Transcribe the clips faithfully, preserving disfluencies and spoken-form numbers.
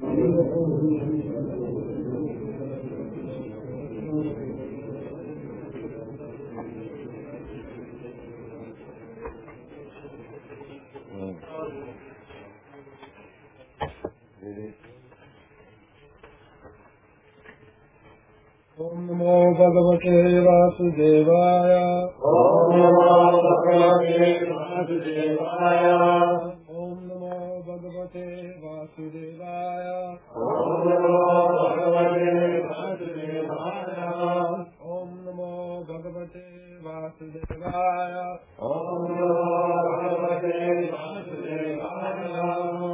Om Namo Bhagavate Vasudevaya. Om Namo Bhagavate Vasudevaya. Om Namo Bhagavate Vasudevaya. Om Namo Bhagavate Vasudevaya. Om Namo Bhagavate Vasudevaya. Om Namo Bhagavate Vasudevaya.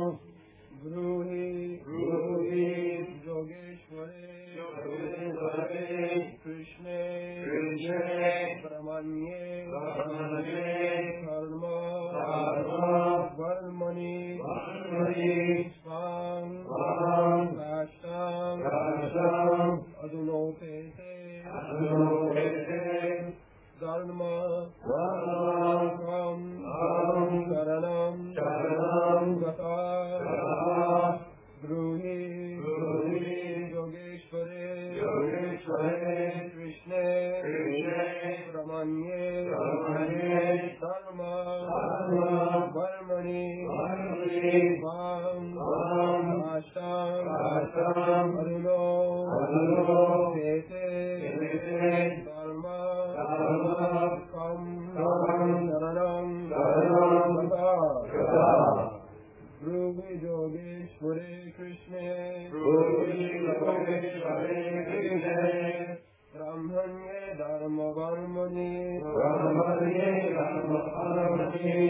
Bruhi Bruhi Yogeshware Yogeshware Krishne Krishne Brahmanye Brahmanye Karma Karma Varmani Varmani Swam Swam Rashtam Rashtam Adunopete Adunopete Dharma Dharma Kam Kam Sharanam Sharanam Gata Gata Bruhi Bruhi Yogeshware Yogeshware Krishne Krishne Brahmanye Brahmanye Dharma Dharma Varmani Varmani Swam Swam Rashtam Rashtam Aduno Aduno Tete Tete Dharma Dharma Kam Kam Sharanam Sharanam Gata Gata Bruhi Yogeshware Krishne Bruhi Yogeshware Krishne Brahmanye Dharma Varmani Brahmanye Dharma Varmani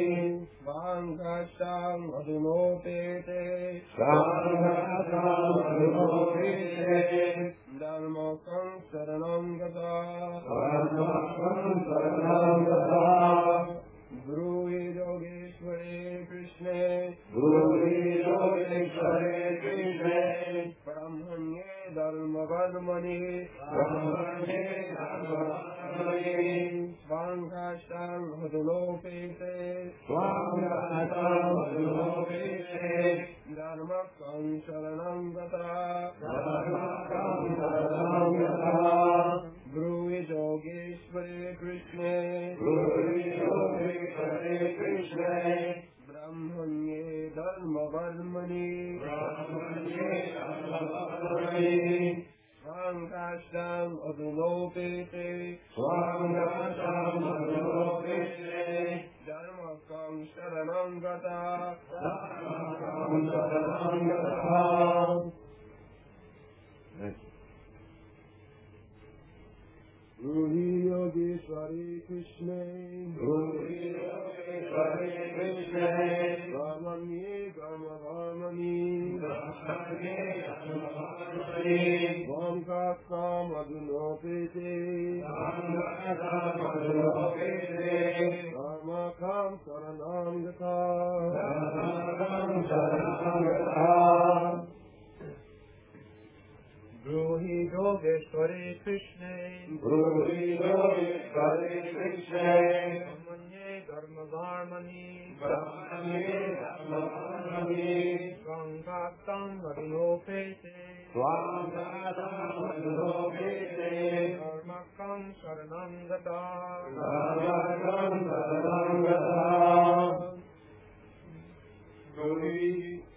Vankashtam Adunopete Sanghatam Adunopete Dharmakam Saranam Gata Dharmakam Saranam Gata Bruhi Yogeshware Krishne Bruhi Yogeshware Krishne Brahmanye Dharma Varmani Brahmanye Dharma Varmani Vankashtam Adunopete Sanghatam Adunopete Dharmakam Saranam Gata Dharmakam Saranam Gata Bruhi Yogeshware Krishne Bruhi Yogeshware Krishne Brahmanye Dharma Varmani Brahmanye Dharma Varmani Vankashtam Adunopete Sanghatam Adunopete Dharmakam Saranam Gata Dharmakam Saranam Gata. Bruhi Yogeshware Krishne Bruhi Yogeshware Krishne Brahmanye Dharma Varmani Brahmanye Dharma Varmani Vankashtam Adunopete Sanghatam Adunopete Dharmakam Saranam Gata Dharmakam Saranam Gata. Bruhi Yogeshware Krishne Bruhi Yogeshware Krishne Brahmanye Dharma Varmani Brahmanye Dharma Varmani Vankashtam Adunopete Sanghatam Adunopete Dharmakam Saranam Gata Dharmakam Saranam Gata. Bruhi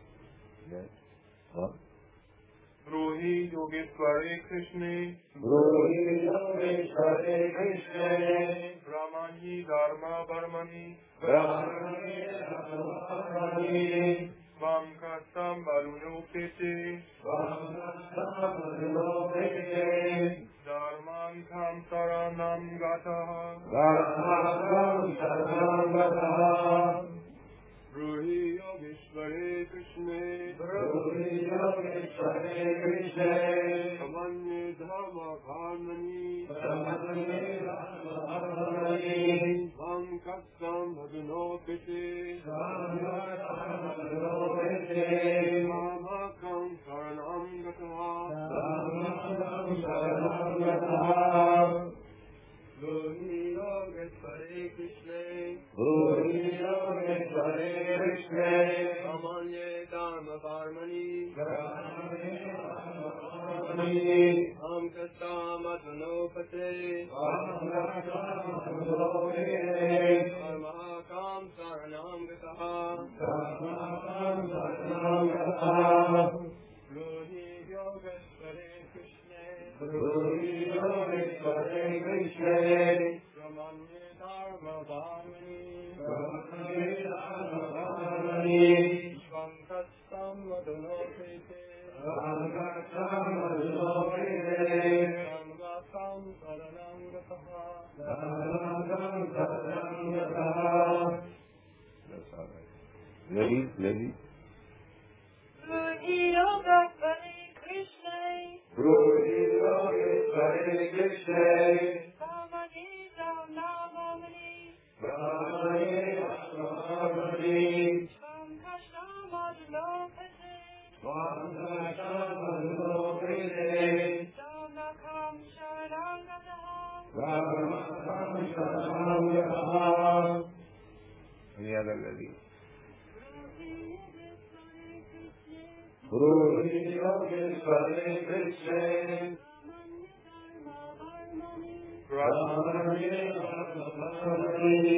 Bruhi Yogeshware Krishne Bruhi Yogeshware Krishne Brahmanye Dharma Varmani Brahmanye Dharma Varmani Vankashtam Adunopete Sanghatam Adunopete Dharmakam Saranam Gata Dharmakam Saranam Gata. Bruhi Yogeshware Krishne Bruhi Yogeshware Krishne Brahmanye Dharma Varmani Brahmanye Dharma Varmani Vankashtam Adunopete Sanghatam Adunopete Dharmakam Saranam Gata Dharmakam Saranam Gata. Bruhi Yogeshware Krishne Bruhi Yogeshware Krishne Brahmanye Dharma Varmani Brahmani Brahmani Am Kastam Adunopate Mahakam Saranam Gataha Ruhi Yogeshware Krishna Brahmanye Dharma Dharmani Shankastam Adunopate Sarvasam Saranam Gataha. That's all right. Ladies, ladies. Ruhi Yogeshware Krishna Ruhi Yogeshware Krishna Brahmani Dharmani Brahmani Brahmani Shankastam Adunopate Dharmakam Sharanam Gataha. Any other lady? Ruhi Yogeshware Krishna Brahmani Brahmani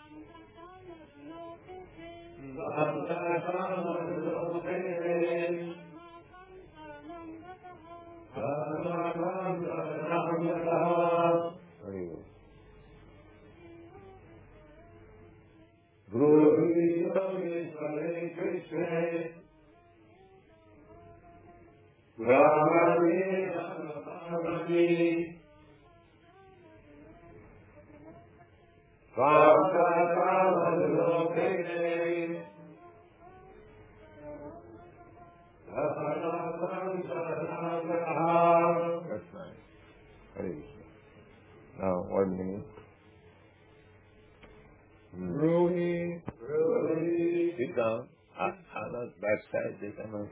Very good. Ruhi Yogeshware Krishna Brahmani Brahmani That's nice. Very good. Now, one minute. Hmm. Ruhi Sit down. Ah, Anna's backside, they cannot.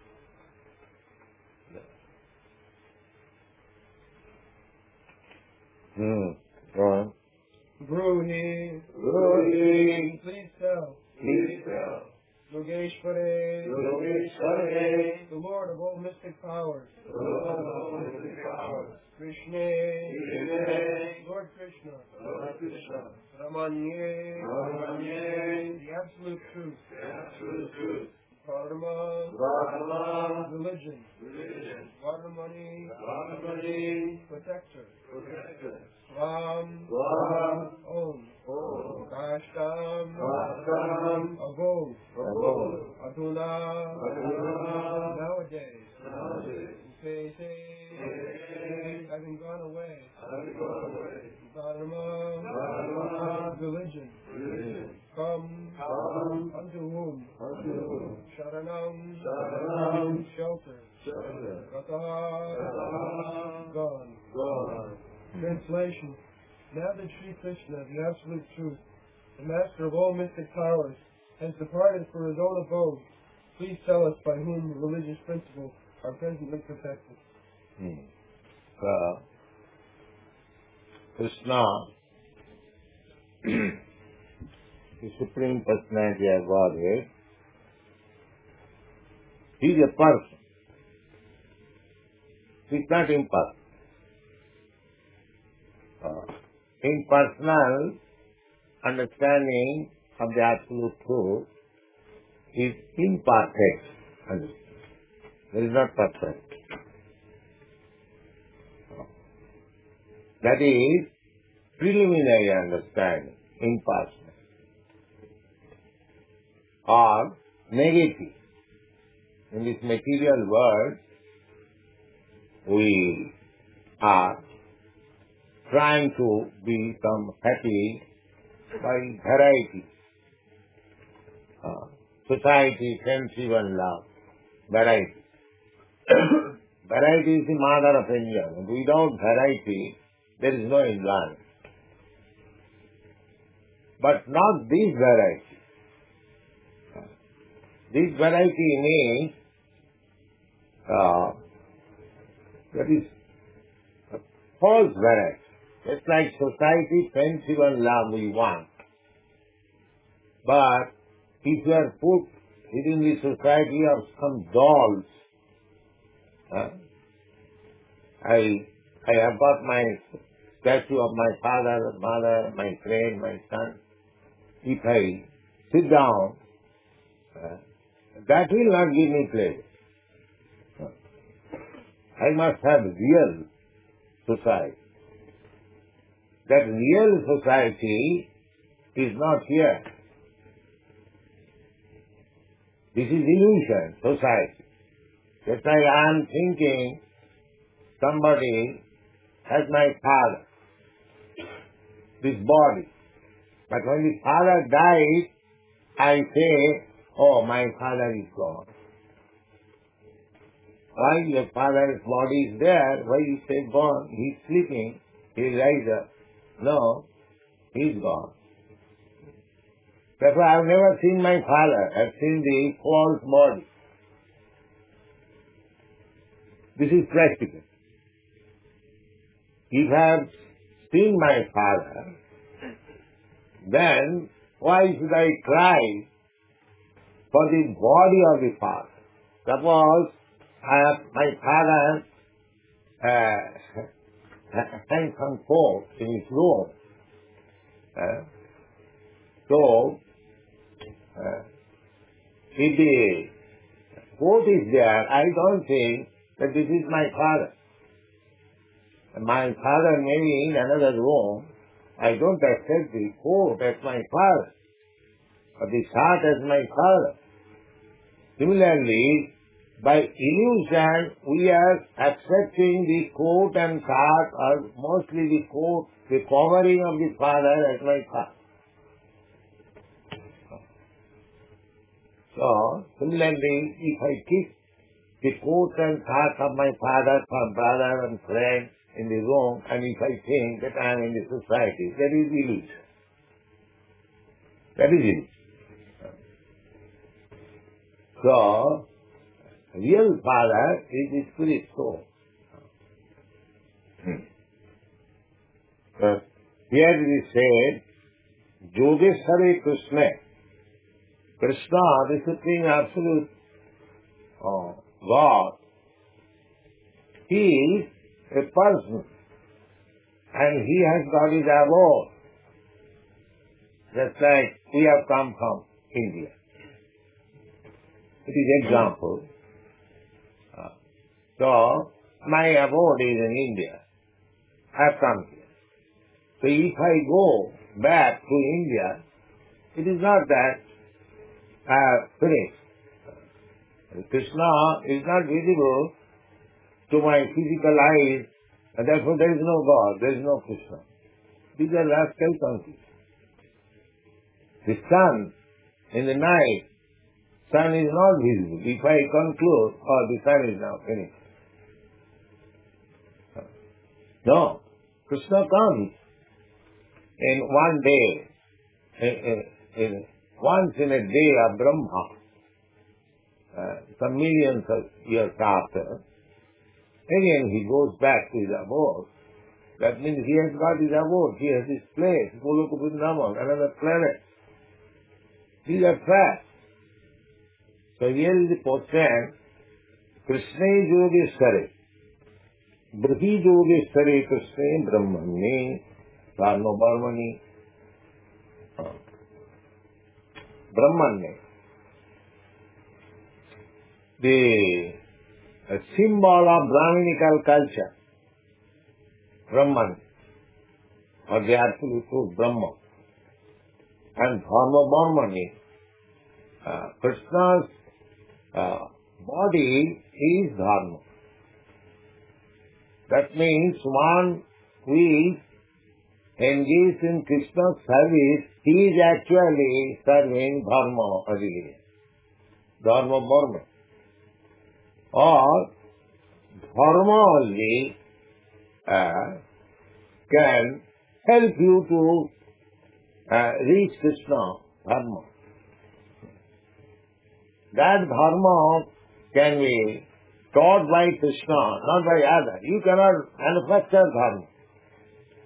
Hmm. Go on. Ruhi Ruhi Please tell Please tell Yogeshware Yogeshware the Lord of all mystic powers Krishna Lord Krishna Lord Krishna Ramanye Ramanye the absolute truth absolute truth Karma Brahma religion religion Varmani Brahmani protector protector Ram Ram Om Om Kashtam Vastam Abode Abode Aduna Aduna nowadays Nowadays Upete having gone away Having gone away Dharma Dharma religion religion come Come unto whom unto Sharanam Sharanam shelter Shelter Gataha Gataha gone Gone Translation Now that Sri Krishna, the absolute truth, the master of all mystic powers, has departed for his own abode, please tell us by whom religious principles are presently protected. Hmm. So, Krishna, the Supreme Personality of Godhead, he is a person. He is not impersonal. Uh, impersonal understanding of the absolute truth is imperfect understanding. It is not perfect. That is preliminary understanding, impersonal. Or negative. In this material world, we are trying to become happy by variety. Uh, society, friendship and love. Variety. Variety is the mother of enjoyment. Without variety, there is no enjoyment. But not this variety. This variety means uh, that is a false variety. Just like society, friendship and love we want. But if you are put within the society of some dolls. Huh? I I have got my statue of my father, mother, my friend, my son. If I sit down, uh, that will not give me pleasure. I must have real society. That real society is not here. This is illusion, society. Just like I am thinking somebody has my father, this body. But when the father dies, I say, oh, my father is gone. Why your father's body is there? Why you say gone? He's sleeping. He rises up. No, he's gone. Therefore, I have never seen my father. I have seen the false body. This is practical. If I have seen my father, then why should I cry for the body of the father? Suppose I have, my father uh, hangs some coat in his room. Uh, so, uh, if the coat is there, I don't think that this is my father. My father may be in another room. I don't accept the coat as my father, or the shirt as my father. Similarly, by illusion, we are accepting the coat and shirt, or mostly the coat, the covering of the father as my father. So, similarly, if I keep the coat and shirt of my father, my brother and friend in the room, and if I think that I am in the society, that is illusion. That is illusion. So, real father is the spirit soul. Hmm. So, here it is said, Yogeshwara Krishna. Krishna, the Supreme Absolute uh, God, He is a person, and He has got His abode. Just like we have come from India. It is example. Uh, so, my abode is in India. I have come here. So if I go back to India, it is not that I have finished. Krishna is not visible to my physical eyes, and therefore there is no God, there is no Krishna. These are rascal concepts. The sun in the night, sun is not visible. If I conclude, oh, the sun is now finished. No. Krishna comes in one day, in, in, in, once in a day of Brahma, uh, some millions of years after. Again he goes back to his abode. That means he has got his abode, he has his place, Goloka Vrindavan, another planet. These are facts. So here is the portion, Krishna Yogeshware, Brihi Yogeshware Krishna Brahmani, Dharma Brahmani, Brahmani. The a symbol of Brahminical culture, Brahman, or the absolute truth, Brahma. And Dharma Brahmani, uh, Krishna's uh, body is Dharma. That means one who is engaged in Krishna's service, he is actually serving Dharma again, Dharma Brahma. Or Dharma only uh, can help you to uh, reach Krishna, Dharma. That Dharma can be taught by Krishna, not by others. You cannot manufacture Dharma.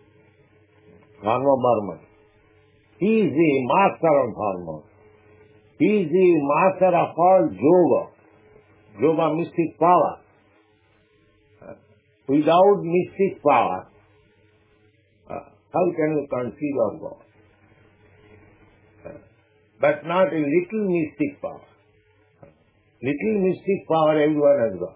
Dharma Brahman. He is the master of Dharma. He is the master of all yoga, yoga mystic power. Uh, without mystic power, uh, how can you conceive of God? Uh, but not a little mystic power. Little mystic power everyone has got.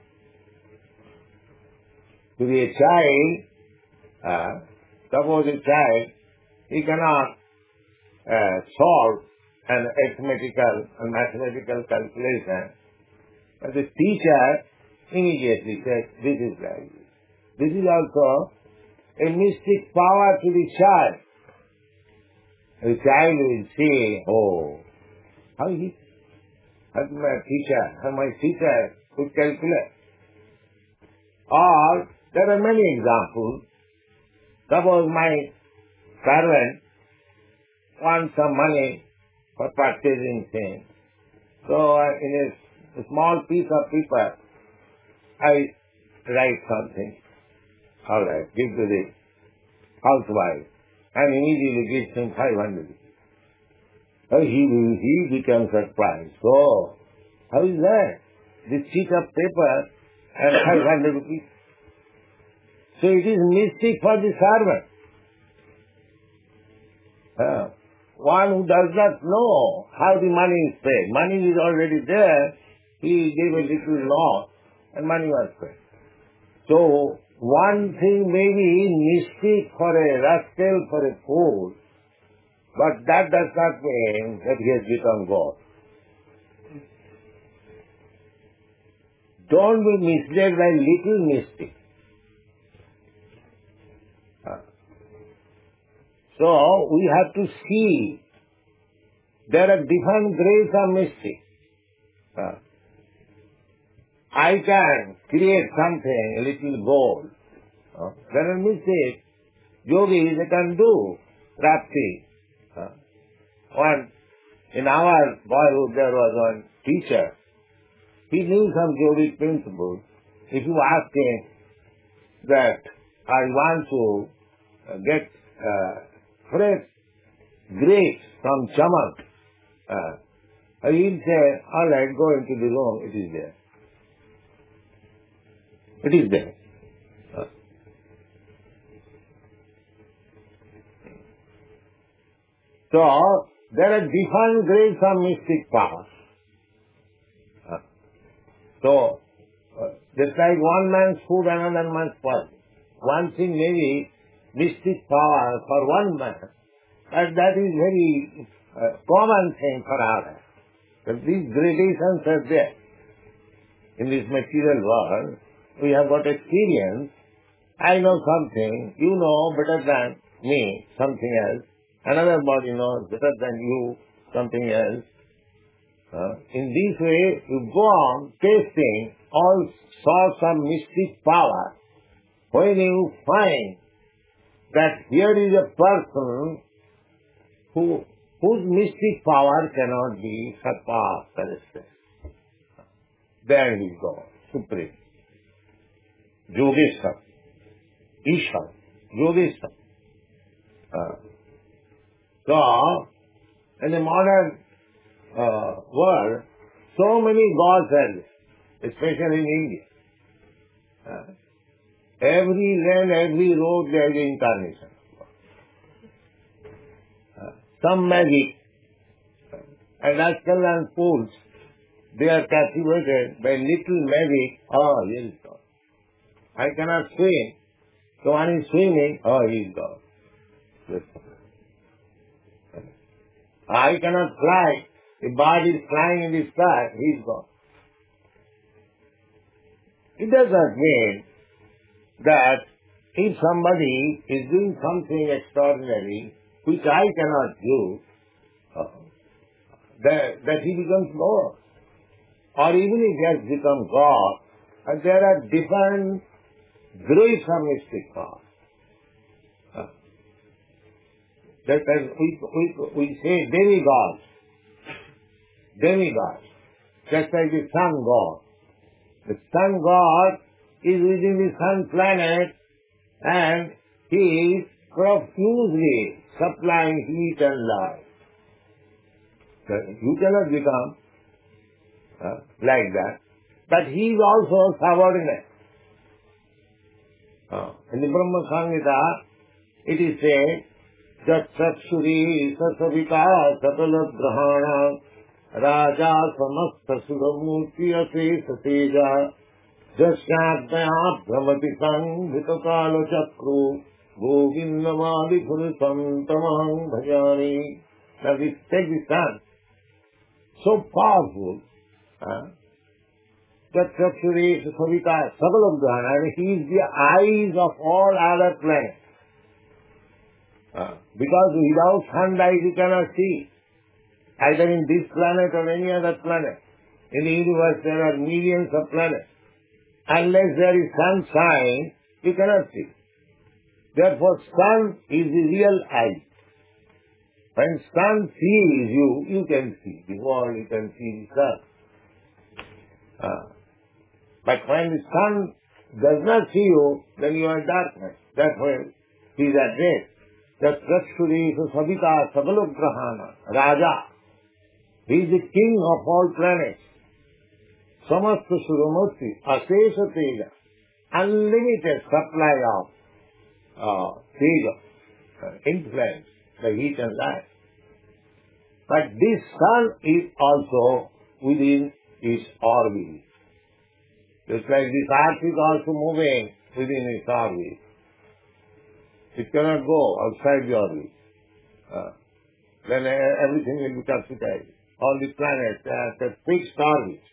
To be a child, uh, suppose a child, he cannot uh, solve an arithmetical and mathematical calculation, but the teacher immediately says, this is like this. This is also a mystic power to the child. The child will say, oh, how he, how my teacher, how my teacher could calculate. Or, there are many examples. Suppose my servant wants some money for purchasing things. So, uh, in a, a small piece of paper, I write something. All right, give to the housewife, and immediately gives him five hundred rupees. So he, he becomes surprised. So, how is that? This sheet of paper and five hundred rupees. So it is mystic for the servant. Uh, one who does not know how the money is paid. Money is already there. He gave a little loan and money was paid. So one thing may be mystic for a rascal, for a fool, but that does not mean that he has become God. Don't be misled by little mystic. So, we have to see there are different grades of mystic. Uh, I can create something, a little gold. Uh, there are mystics, yogis, they can do rapti. Uh, one, in our boyhood there was one teacher. He knew some yogic principles. If you ask him that I want to uh, get uh, fresh grapes from chamak, uh, he'll say, all right, go into the room, it is there. It is there. Uh, so, there are different grades of mystic power. Uh, so, uh, just like one man's food, another man's poison. One thing may be mystic power for one man, but that is very uh, common thing for others. But these gradations are there. In this material world, we have got experience. I know something, you know better than me something else. Another body knows better than you something else. Uh, in this way, you go on tasting all sorts of mystic power. When you find that here is a person who whose mystic power cannot be surpassed, arrested. There he goes, supreme. Yogeshwar, Ishwar, Yogeshwar. Uh, so, in the modern uh, world, so many gods are there, especially in India. Uh, every land, every road, there is incarnation. Uh, some magic, uh, and rascal and fools, they are captivated by little magic. Oh, here is God. I cannot swim. So one is swimming, oh, he is God. Yes. I cannot fly. The bird is flying in the sky, he is God. It does not mean that if somebody is doing something extraordinary, which I cannot do, uh, that, that he becomes God. Or even if he has become God, uh, there are different grades of mystic power. Uh, that, that we, we, we say demigods, demigods, just like the sun god. The sun god is within the sun planet and he is profusely supplying heat and light. You cannot become uh, like that. But he is also subordinate. Uh, in the Brahma Samhita, it is said, Jat Chakshuri Sasavika Sakala Grahana Raja Samasta Sudhamurti Ase Sateja Jasyadaya Brahmati Sang Vitakala Chakru Govindamadi Purusam Tamahang Bhajani. Now this take this sun, so powerful, uh, that Chakshuri Sasavika Sakala Grahana, and he is the eyes of all other planets. Uh, because without sunlight you cannot see, either in this planet or any other planet. In the universe there are millions of planets. Unless there is sunshine, you cannot see. Therefore, sun is the real eye. When sun sees you, you can see the world, you can see the sun. Uh, but when the sun does not see you, then you are in darkness. Therefore, he is at rest. That Chakshuri Savita Sakalagrahana, Raja. He is the king of all planets. Samasta Suramurti, Asesa Teja, unlimited supply of uh, Teja, uh, influence, the heat and light. But this sun is also within its orbit. Just like this earth is also moving within its orbit. It cannot go outside the orbit. Uh, then uh, everything will be subsidized. All the planets are at a fixed orbit.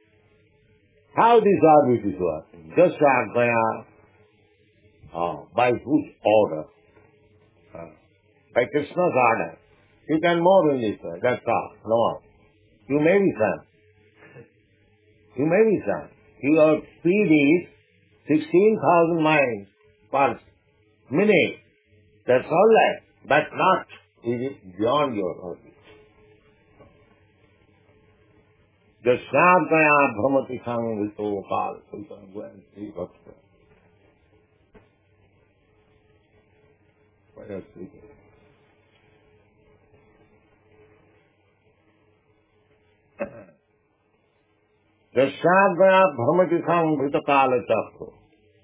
How this orbit is working? Just Ajnaya, uh, by whose order? Uh, by Krishna's order. You can move in this way, that's all. No more. You may be sun. You may be sun. Your speed is sixteen thousand miles per minute. That's all right, but not it is beyond your orbit. The Shraddhaya Brahmati Sang Vito Kal. So you can go and see what's there. What else is there? The Shraddhaya Brahmati Sang Vito Kala Chakra.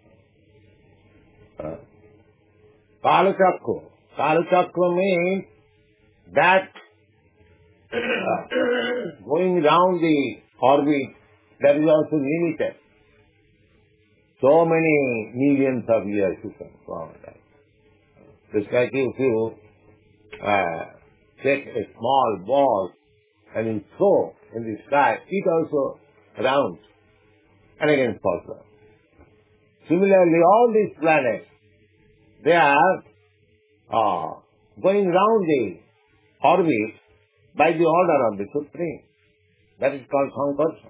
Uh, Kala Chakra. Kala Chakra means that uh, going round the orbit, that is also limited. So many millions of years you can go on that. Just like if you uh, take a small ball and you throw in the sky, it also rounds and again falls down. Similarly, all these planets, they are uh, going round the orbit by the order of the Supreme. That is called Sankarsana.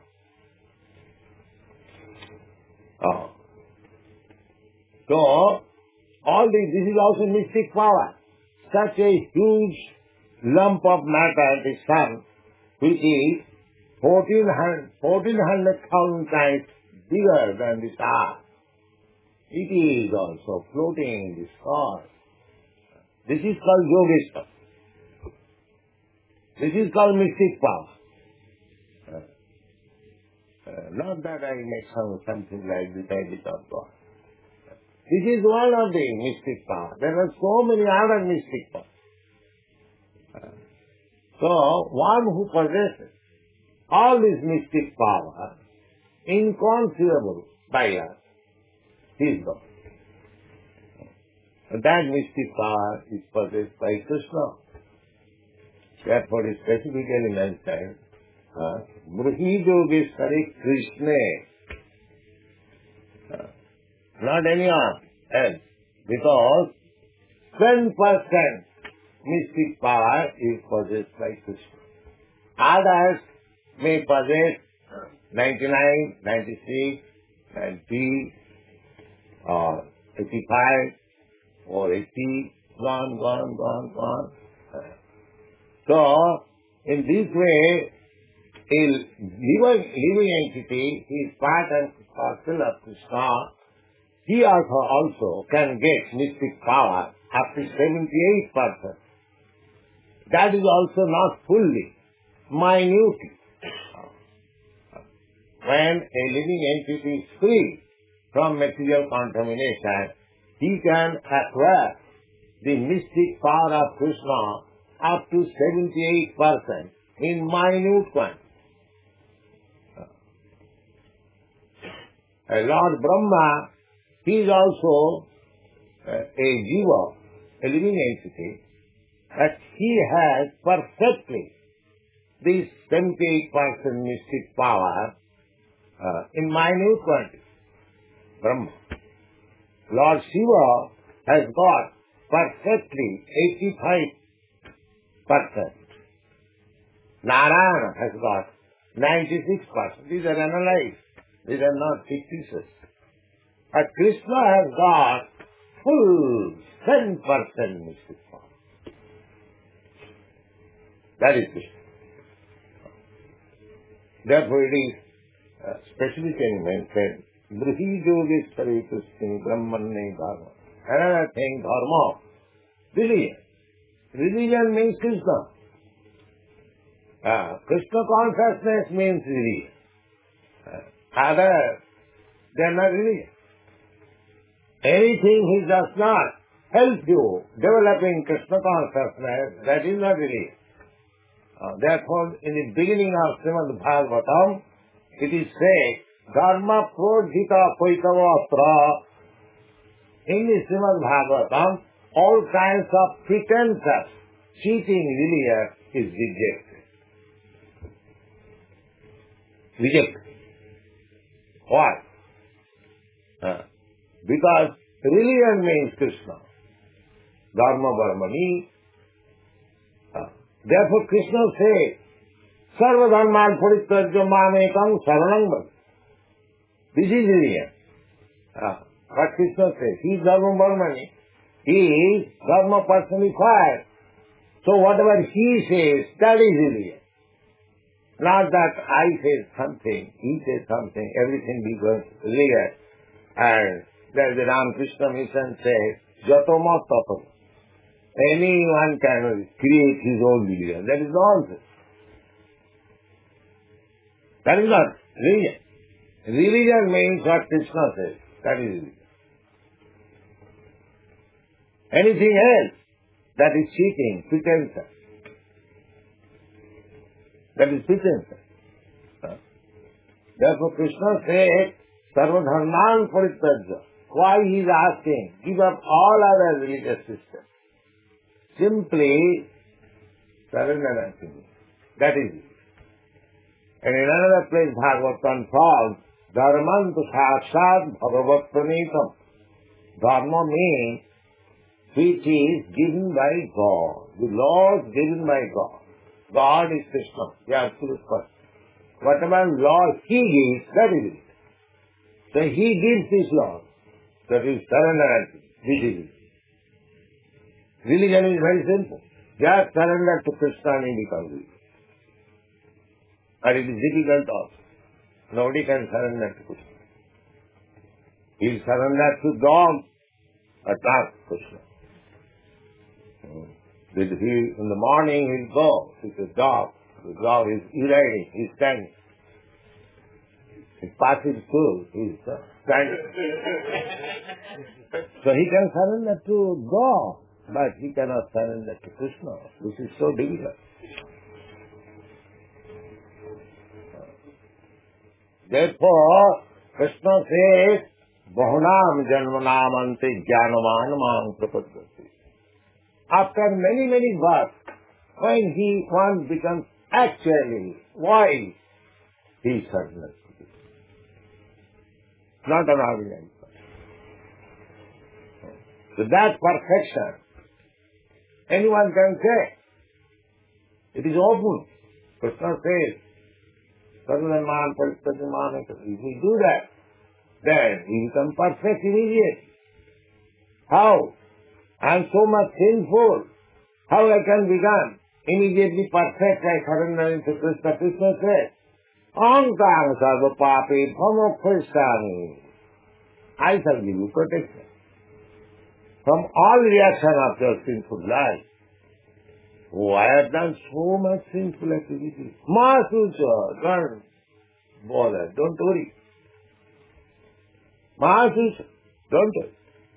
Oh. So, all this, this is also mystic power. Such a huge lump of matter, the sun, which is fourteen hundred thousand times bigger than the star. It is also floating in the sky. This is called Yogesha. This is called mystic power. Uh, uh, not that I make some, something like this, I did not God. This is one of the mystic power. There are so many other mystic powers. Uh, so, one who possesses all this mystic power, inconceivable by us, is God. And that mystic power is possessed by Krishna. Therefore, it specifically mentioned, Bruhi Yogeshwari Krishna, uh, not anyone else, because ten percent mystic power is possessed by Krishna. Others may possess ninety-nine, ninety-six, ninety, or eighty-five, or eighty, gone, gone, gone, gone. So, in this way, a living, living entity is part and parcel of Krishna. He also, also can get mystic power up to seventy-eight percent. That is also not fully. minutely. When a living entity is free from material contamination, he can acquire the mystic power of Krishna up to seventy-eight percent in minute quantity. Uh, Lord Brahma, he is also uh, a jiva, a living entity, that he has perfectly this seventy-eight percent mystic power uh, in minute quantity. Brahma. Lord Shiva has got perfectly eighty-five percent. Narayana has got ninety-six percent. These are analyzed. These are not fictitious. But Krishna has got full ten percent mystic power. That is Krishna. Therefore it is uh, specifically mentioned, Brihi Yogeshwari Krishna Brahmanne Dharma. Another thing, Dharma, religion. Religion means Krishna. Uh, Krishna consciousness means religion. Uh, other, they are not religion. Anything he does not help you developing Krishna consciousness, that is not religion. Uh, therefore, in the beginning of Srimad Bhagavatam, it is said, Dharma prodhita poitavatra. In the Srimad Bhagavatam, all kinds of pretenses, cheating religion is rejected. Rejected. Why? Uh, because religion means Krishna. Dharma Varmani. Uh, therefore Krishna says, Sarva dharman parityajya mamekam saranam bhaj. This is religion. Uh, what Krishna says, he is Dharma Varmani. He is Dharma personified. So whatever he says, that is religion. Not that I say something, he says something, everything becomes religion. And that the Ramakrishna mission says, Jatoma Tato. Anyone can create his own religion. That is nonsense. That is not religion. Religion means what Krishna says. That is religion. Anything else, that is cheating, pretense. That is pretense. Therefore Krishna said, Sarva dharman parityajya. Why he is asking? Give up all other religious systems. Simply surrender unto me. That is it. And in another place Bhagavatam calls, Dharmantu sakshat bhagavat pranitam. Dharma means which is given by God. The law is given by God. God is Krishna, the absolute person. Whatever law he gives, that is it. So he gives this law. That is surrender unto him. This is it. Religion is very simple. Just surrender to Krishna and he becomes it. But it is difficult also. Nobody can surrender to Krishna. He will surrender to dog, but not Krishna. That he, in the morning he will go with the dog. The dog is riding, he is standing. He passes through, he is standing. So he can surrender to God, but he cannot surrender to Krishna. This is so difficult. Therefore, Krishna says, Bahunam janmanam ante jnanaman mam prapadyate. After many, many births, when he one becomes actually wise, he surrenders to this. Not an ordinary person. So that perfection, anyone can say. It is open. Krishna says, Sarvadharman Parityajya. If we do that, then we become perfect immediately. How? I am so much sinful. How I can become immediately perfect like surrendering to Krishna? Krishna says, Ankang sarva papi bhamokhrishami. I shall give you protection from all reaction of your sinful life. Oh, I have done so much sinful activities. Mahasulcha, don't bother, don't worry. Mahasulcha, don't worry.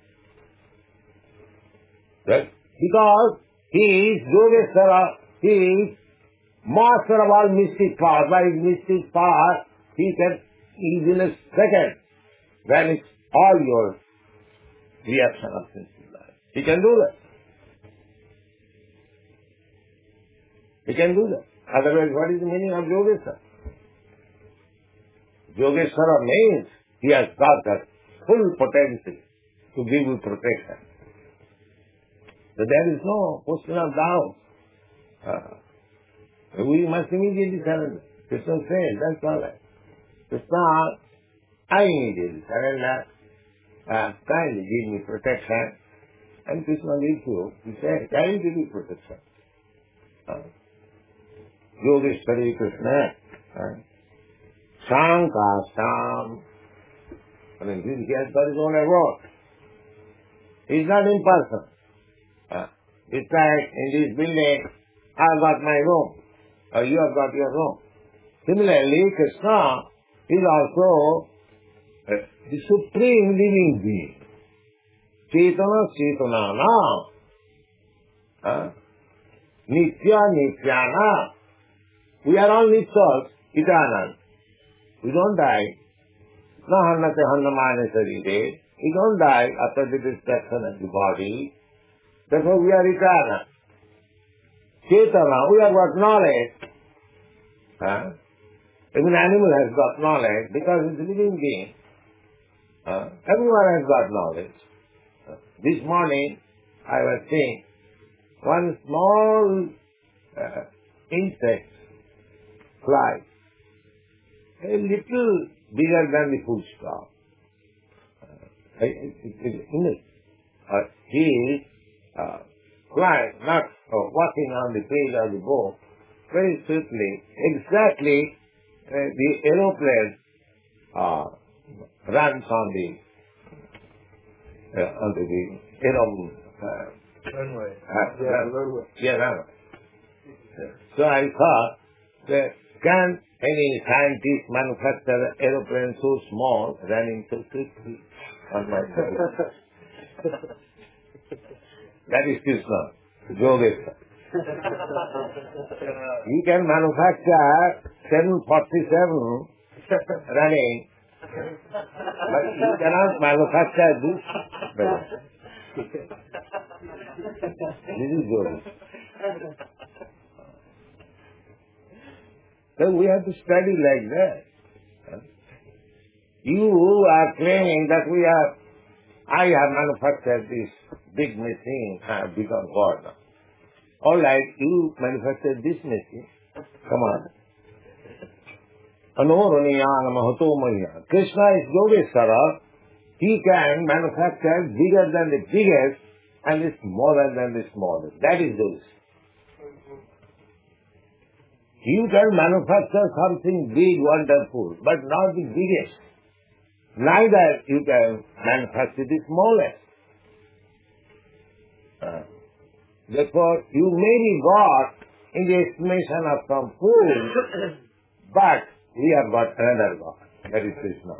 Right? Because he is Yogeshwara, he is master of all mystic power. By his mystic power, he can, he in a second, vanish all your reaction of sinful life. He can do that. He can do that. Otherwise, what is the meaning of Yogeshwara? Yogeshwara means he has got that full potential to give you protection. So there is no question of doubt. Uh, we must immediately surrender. Krishna says, that's all right. Krishna, I immediately surrender. Uh, kindly give me protection. And Krishna gives you, he says, I will give you protection. Uh, Yogeshwari Krishna, uh, Shankasam. I mean, he has got his own award. He is not impersonal. Uh, it's like in this building, I got my room, or you have got your room. Similarly, Krishna is also uh, the supreme living being. Chetana Chetanana. Uh, Nitya Nityana. We are all Nityas, eternal. We don't die. Na hannate hannamane sarire. We don't die after the destruction of the body. Therefore we are eternal. Chetana, we have got knowledge. Huh? Even animal has got knowledge because it's a living being. Huh? Everyone has got knowledge. Uh, this morning I was seeing one small uh, insect fly, a little bigger than the full stop. Uh, it, it, it, it, uh, he is uh, flying, not uh, walking on the tail of the boat, very swiftly, exactly uh, the aeroplane uh, runs on the uh, on the aeroplane. Uh, Runway. uh, Yeah, uh, runway. yeah, runway. So I thought that can any scientist manufacture an aeroplane so small, running so quickly on my side? That is Krishna, Yogeshwara. He can manufacture seven forty-seven running, but he cannot manufacture this. This is Yogeshwara. So we have to study like that. You are claiming that we are, I have manufactured this big machine, I have become God now. All right, you manufactured this machine. Come on. Anoraniyan Mahatomaya. Krishna is Yogeshwara. He can manufacture bigger than the biggest and the smaller than the smallest. That is Yogeshwara. You can manufacture something big, wonderful, but not the biggest. Neither you can manufacture the smallest. Uh, therefore, you may be God in the estimation of some fool, but we have got another God, that is Krishna.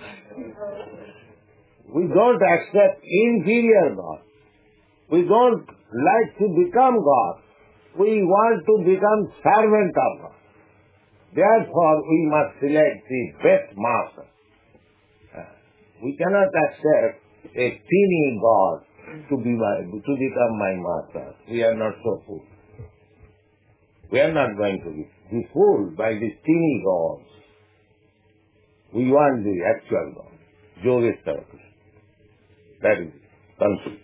We don't accept inferior God. We don't like to become God. We want to become servant of God. Therefore, we must select the best master. Uh, we cannot accept a teeny God to be my, to become my master. We are not so fool. We are not going to be, be fooled by these teeny gods. We want the actual God, Yogeshwara. That is confused.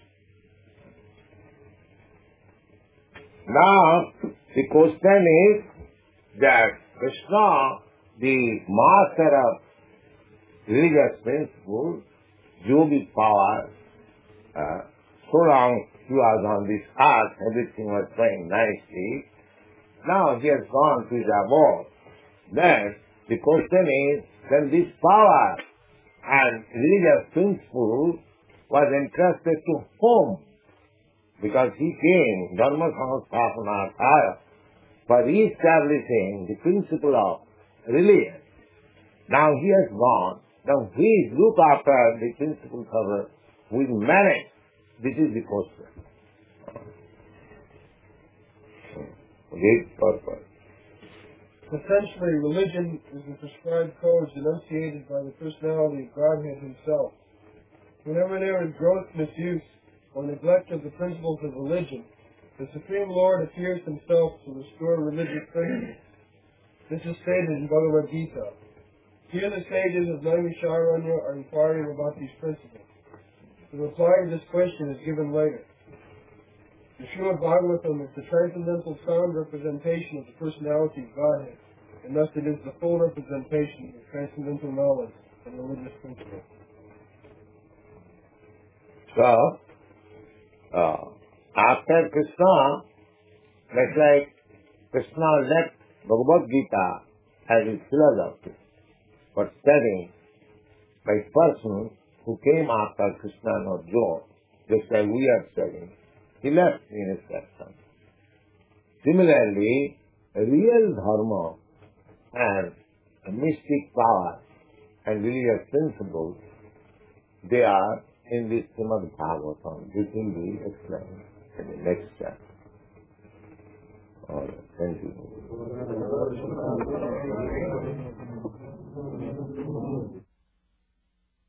Now, the question is that Krishna, the master of religious principles, yogic power, uh, so long he was on this earth, everything was going nicely. Now he has gone to his abode. Then the question is, then this power and religious principle was entrusted to whom? because he came, Dharma Samasthapanarthaya, for re-establishing the principle of religion. Now he has gone. Now who is look after the principle cover? Who is managed? This is the question. This purpose. Essentially, religion is the prescribed codes enunciated by the personality of Godhead himself. Whenever there is gross misuse or neglect of the principles of religion, the Supreme Lord appears himself to restore religious principles. This is stated in Bhagavad Gita. Here the sages of Naimisharanya are inquiring about these principles. The reply to this question is given later. The Srimad Bhagavatam is the transcendental sound representation of the personality of Godhead, and thus it is the full representation of transcendental knowledge and religious principles. So, uh, after Krishna, that's like Krishna left Bhagavad Gita as his philosophy, but studying by person who came after Krishna or Arjuna, just like we are studying, he left in his section. Similarly, real dharma and mystic power and religious principles, they are in this Srimad Bhagavatam. This will be explained in the next chapter. All right, thank you.